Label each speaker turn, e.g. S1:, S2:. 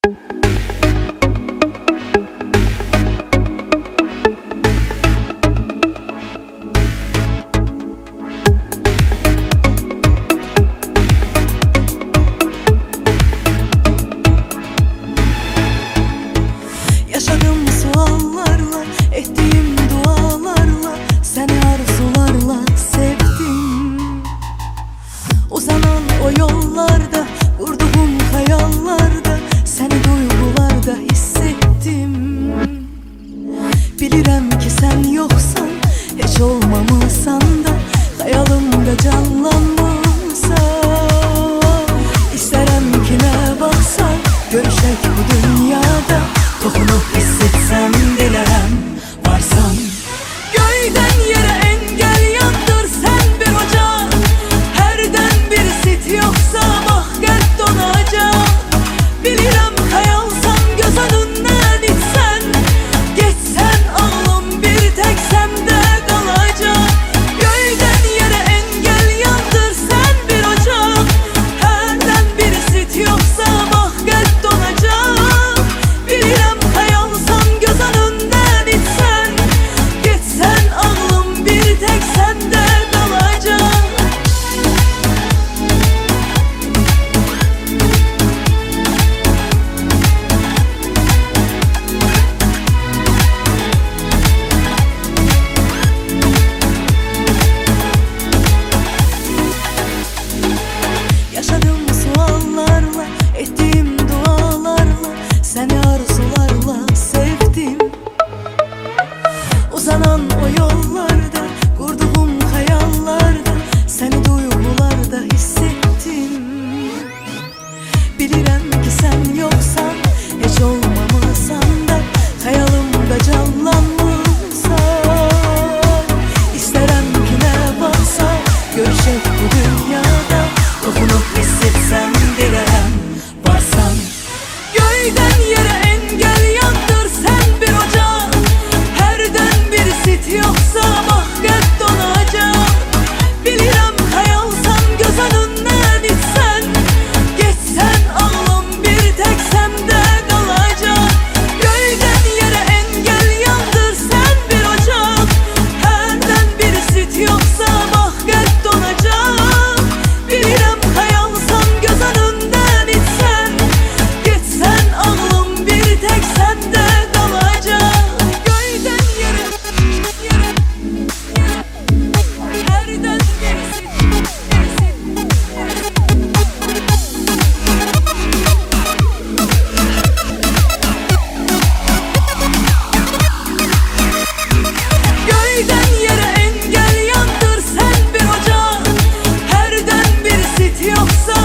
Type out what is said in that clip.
S1: Yaşadığım suallarla, ettiğim dualarla, seni arzularla sevdim. Uzanan o yollarda, kurduğum hayallarda, seni duygularda hissettim. Bilirəm ki sen yoksan, hiç olmamasan da, hayalımda canlanmasan. İstərəm ki ne baksan, görüşək bu dünyada, dokunup hissetsem dilerem varsan. Göyden yere engel yandır sen bir ocak, herden bir sit yoksa bak kalp donacak. Bilirəm hayalsan göz önünden itsen, geçsen ağlım bir tek sende kalacak. Göyden yere engel yandır sen bir ocak, herden bir sit yoksa bak kalp donacak. Bilirəm hayalsan göz önünden itsen, geçsen ağlım bir tek sende kalacak. Yaşadığım suallarla, ettiğim dualarla, seni arzularla sevdim. Uzanan o yollarda, kurduğum hayallarda, seni duygularda hissettim. Bilirəm ki sen yoksan, hiç olmamasan da, hayalımda canlanmasan. İstərəm ki ne baksan, görüşək bu dünyada, dokunup hissetsem dilerem varsan. Göyden yere engel yandır sen bir ocak, herden bir sit yoksa bak kalp donacak. Bilirəm hayalsan göz önünden itsen, geçsen ağlım bir tek sende kalacak. Göyden yere engel yandır sen bir ocak, herden bir sit yoksa bak kalp donacak. Bilirəm hayalsan göz önünden itsen, geçsen ağlım bir tek sende kalacak. Göyden yere herden bir sit. Göyden yere engel yandır sen bir ocak, herden bir sit yoksa